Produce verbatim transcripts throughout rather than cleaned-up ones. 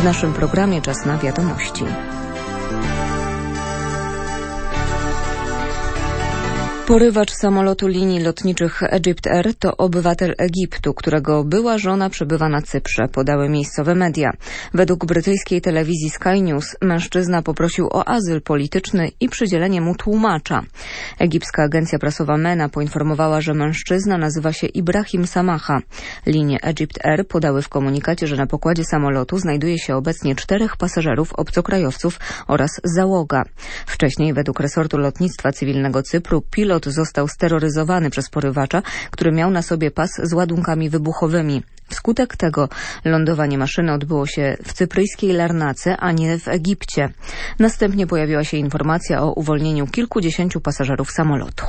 W naszym programie czas na wiadomości. Porywacz samolotu linii lotniczych Egypt Air to obywatel Egiptu, którego była żona przebywa na Cyprze, podały miejscowe media. Według brytyjskiej telewizji Sky News mężczyzna poprosił o azyl polityczny i przydzielenie mu tłumacza. Egipska agencja prasowa MENA poinformowała, że mężczyzna nazywa się Ibrahim Samaha. Linie Egypt Air podały w komunikacie, że na pokładzie samolotu znajduje się obecnie czterech pasażerów obcokrajowców oraz załoga. Wcześniej według resortu lotnictwa cywilnego Cypru pilot został steroryzowany przez porywacza, który miał na sobie pas z ładunkami wybuchowymi. Wskutek tego lądowanie maszyny odbyło się w cypryjskiej Larnace, a nie w Egipcie. Następnie pojawiła się informacja o uwolnieniu kilkudziesięciu pasażerów samolotu.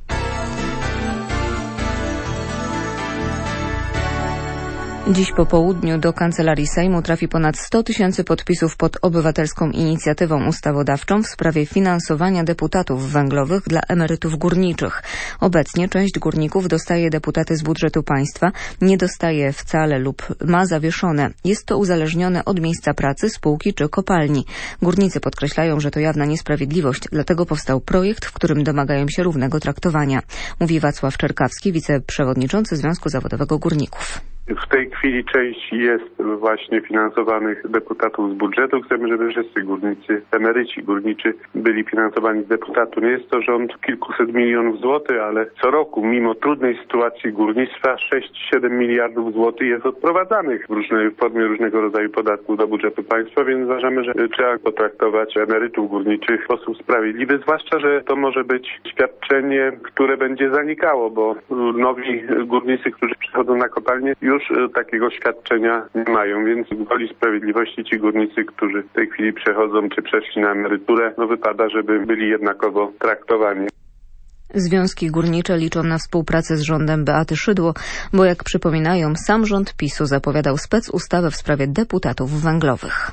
Dziś po południu do Kancelarii Sejmu trafi ponad sto tysięcy podpisów pod obywatelską inicjatywą ustawodawczą w sprawie finansowania deputatów węglowych dla emerytów górniczych. Obecnie część górników dostaje deputaty z budżetu państwa, nie dostaje wcale lub ma zawieszone. Jest to uzależnione od miejsca pracy, spółki czy kopalni. Górnicy podkreślają, że to jawna niesprawiedliwość, dlatego powstał projekt, w którym domagają się równego traktowania. Mówi Wacław Czerkawski, wiceprzewodniczący Związku Zawodowego Górników. W tej chwili część jest właśnie finansowanych deputatów z budżetu. Chcemy, żeby wszyscy górnicy, emeryci górniczy byli finansowani z deputatu. Nie jest to rząd kilkuset milionów złotych, ale co roku, mimo trudnej sytuacji górnictwa, sześć siedem miliardów złotych jest odprowadzanych w, różnej, w formie różnego rodzaju podatków do budżetu państwa, więc uważamy, że trzeba potraktować emerytów górniczych w sposób sprawiedliwy, zwłaszcza, że to może być świadczenie, które będzie zanikało, bo nowi górnicy, którzy przychodzą na kopalnię, już takiego świadczenia nie mają, więc w woli sprawiedliwości ci górnicy, którzy w tej chwili przechodzą czy przeszli na emeryturę, no wypada, żeby byli jednakowo traktowani. Związki górnicze liczą na współpracę z rządem Beaty Szydło, bo jak przypominają, sam rząd PiSu zapowiadał specustawę w sprawie deputatów węglowych.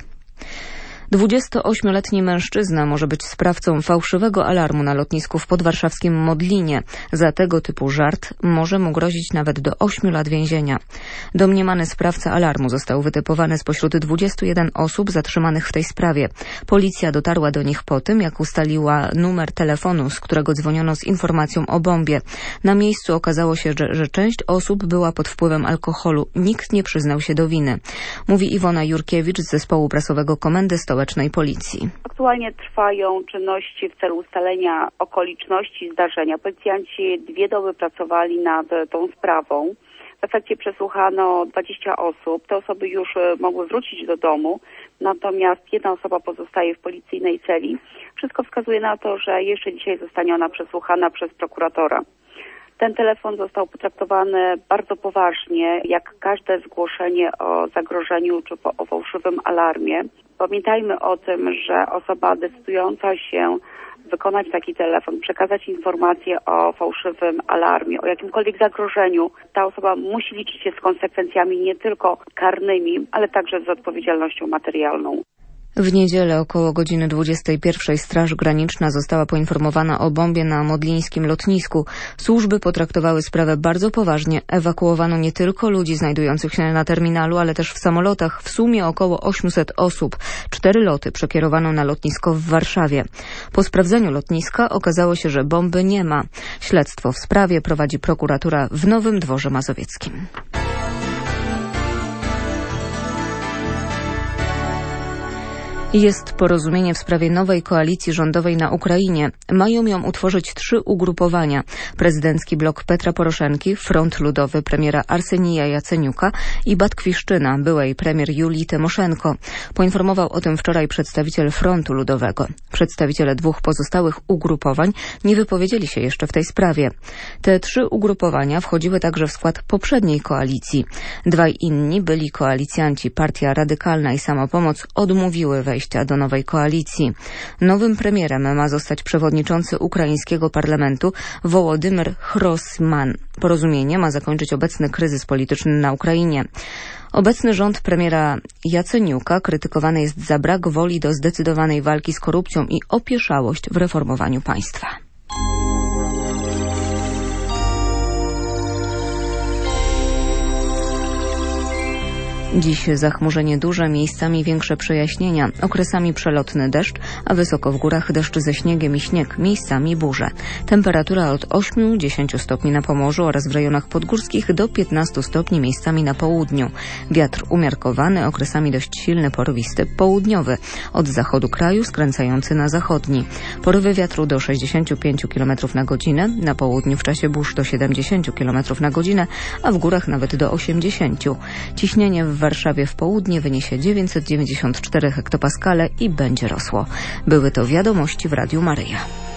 dwudziestoośmioletni mężczyzna może być sprawcą fałszywego alarmu na lotnisku w podwarszawskim Modlinie. Za tego typu żart może mu grozić nawet do ośmiu lat więzienia. Domniemany sprawca alarmu został wytypowany spośród dwudziestu jeden osób zatrzymanych w tej sprawie. Policja dotarła do nich po tym, jak ustaliła numer telefonu, z którego dzwoniono z informacją o bombie. Na miejscu okazało się, że, że część osób była pod wpływem alkoholu. Nikt nie przyznał się do winy. Mówi Iwona Jurkiewicz z zespołu prasowego Komendy Stołecznej Policji. Aktualnie trwają czynności w celu ustalenia okoliczności zdarzenia. Policjanci dwie doby pracowali nad tą sprawą. W efekcie przesłuchano dwadzieścia osób. Te osoby już mogły wrócić do domu, natomiast jedna osoba pozostaje w policyjnej celi. Wszystko wskazuje na to, że jeszcze dzisiaj zostanie ona przesłuchana przez prokuratora. Ten telefon został potraktowany bardzo poważnie, jak każde zgłoszenie o zagrożeniu czy o fałszywym alarmie. Pamiętajmy o tym, że osoba decydująca się wykonać taki telefon, przekazać informację o fałszywym alarmie, o jakimkolwiek zagrożeniu, ta osoba musi liczyć się z konsekwencjami nie tylko karnymi, ale także z odpowiedzialnością materialną. W niedzielę około godziny dwudziestej pierwszej Straż Graniczna została poinformowana o bombie na modlińskim lotnisku. Służby potraktowały sprawę bardzo poważnie. Ewakuowano nie tylko ludzi znajdujących się na terminalu, ale też w samolotach. W sumie około osiemset osób. Cztery loty przekierowano na lotnisko w Warszawie. Po sprawdzeniu lotniska okazało się, że bomby nie ma. Śledztwo w sprawie prowadzi prokuratura w Nowym Dworze Mazowieckim. Jest porozumienie w sprawie nowej koalicji rządowej na Ukrainie. Mają ją utworzyć trzy ugrupowania. Prezydencki blok Petra Poroszenki, Front Ludowy premiera Arsenija Jaceniuka i Batkwiszczyna, byłej premier Julii Tymoszenko. Poinformował o tym wczoraj przedstawiciel Frontu Ludowego. Przedstawiciele dwóch pozostałych ugrupowań nie wypowiedzieli się jeszcze w tej sprawie. Te trzy ugrupowania wchodziły także w skład poprzedniej koalicji. Dwaj inni byli koalicjanci, Partia Radykalna i Samopomoc, odmówiły wejścia do nowej koalicji. Nowym premierem ma zostać przewodniczący ukraińskiego parlamentu Wołodymyr Hrosman. Porozumienie ma zakończyć obecny kryzys polityczny na Ukrainie. Obecny rząd premiera Jaceniuka krytykowany jest za brak woli do zdecydowanej walki z korupcją i opieszałość w reformowaniu państwa. Dziś zachmurzenie duże, miejscami większe przejaśnienia, okresami przelotny deszcz, a wysoko w górach deszcz ze śniegiem i śnieg, miejscami burze. Temperatura od ośmiu do dziesięciu stopni na Pomorzu oraz w rejonach podgórskich do piętnastu stopni miejscami na południu. Wiatr umiarkowany, okresami dość silny, porywisty, południowy, od zachodu kraju skręcający na zachodni. Porywy wiatru do sześćdziesięciu pięciu kilometrów na godzinę, na południu w czasie burz do siedemdziesięciu kilometrów na godzinę, a w górach nawet do osiemdziesięciu. Ciśnienie w Warszawie w południe wyniesie dziewięćset dziewięćdziesiąt cztery hektopaskale i będzie rosło. Były to wiadomości w Radiu Maryja.